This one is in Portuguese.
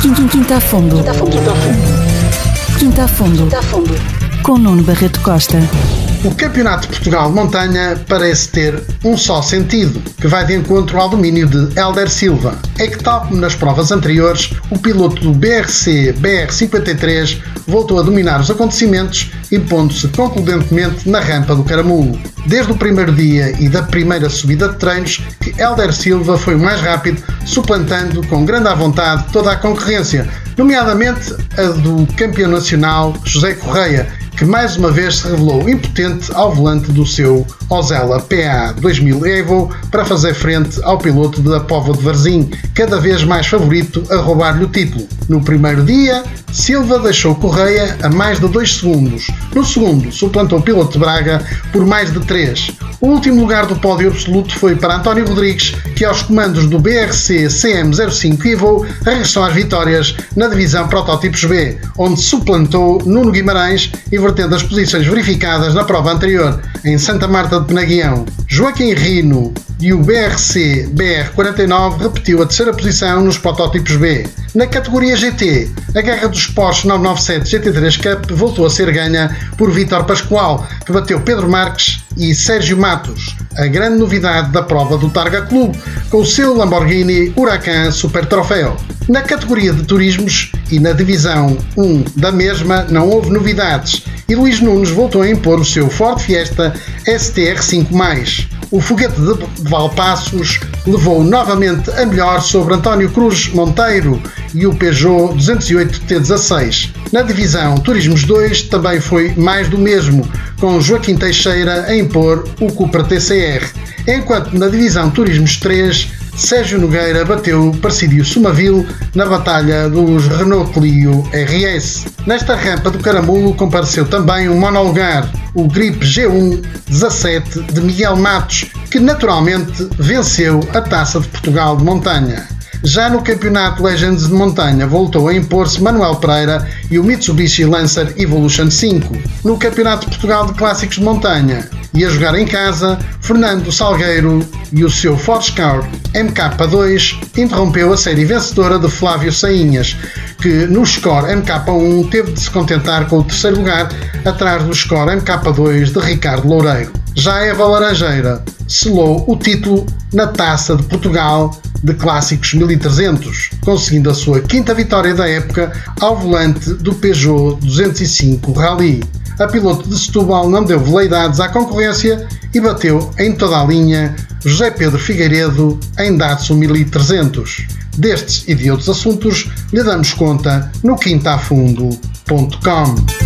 Quinta a Fundo. Quinta a Fundo. Com Nuno Barreto Costa. O Campeonato de Portugal de Montanha parece ter um só sentido, que vai de encontro ao domínio de Hélder Silva. É que, tal como nas provas anteriores, o piloto do BRC-BR53 voltou a dominar os acontecimentos, impondo-se concludentemente na rampa do Caramulo. Desde o primeiro dia e da primeira subida de treinos, que Hélder Silva foi o mais rápido, suplantando com grande à vontade toda a concorrência, nomeadamente a do campeão nacional José Correia, que mais uma vez se revelou impotente ao volante do seu Osella PA 2000 Evo para fazer frente ao piloto da Póvoa de Varzim, cada vez mais favorito a roubar-lhe o título. No primeiro dia, Silva deixou Correia a mais de 2 segundos. No segundo, suplantou o piloto de Braga por mais de 3. O último lugar do pódio absoluto foi para António Rodrigues, que aos comandos do BRC CM05 Evo regressou às vitórias na divisão Protótipos B, onde suplantou Nuno Guimarães, invertendo as posições verificadas na prova anterior, em Santa Marta de Penaguião. Joaquim Rino e o BRC BR49 repetiu a terceira posição nos Protótipos B. Na categoria GT, a guerra dos Porsche 997 GT3 Cup voltou a ser ganha por Vítor Pascoal, que bateu Pedro Marques e Sérgio Matos, a grande novidade da prova do Targa Club, com o seu Lamborghini Huracan Super Troféu. Na categoria de turismos e na divisão 1 da mesma não houve novidades e Luís Nunes voltou a impor o seu Ford Fiesta STR5+. O foguete de Valpaços levou novamente a melhor sobre António Cruz Monteiro e o Peugeot 208 T16. Na divisão Turismos 2 também foi mais do mesmo, com Joaquim Teixeira a impor o Cupra TCR, enquanto na divisão Turismos 3 Sérgio Nogueira bateu Presidio Somaville na batalha dos Renault Clio RS. Nesta rampa do Caramulo compareceu também um monolugar, o Grip G1 17 de Miguel Matos, que naturalmente venceu a Taça de Portugal de Montanha. Já no Campeonato Legends de Montanha voltou a impor-se Manuel Pereira e o Mitsubishi Lancer Evolution 5. No Campeonato de Portugal de Clássicos de Montanha e a jogar em casa, Fernando Salgueiro e o seu Ford Scout MK2 interrompeu a série vencedora de Flávio Sainhas, que no Score MK1 teve de se contentar com o terceiro lugar, atrás do Score MK2 de Ricardo Loureiro. Já Eva Laranjeira selou o título na Taça de Portugal de Clássicos 1300, conseguindo a sua quinta vitória da época ao volante do Peugeot 205 Rally. A piloto de Setúbal não deu veleidades à concorrência e bateu em toda a linha José Pedro Figueiredo em Datsun 1300. Destes e de outros assuntos lhe damos conta no quintaafundo.com.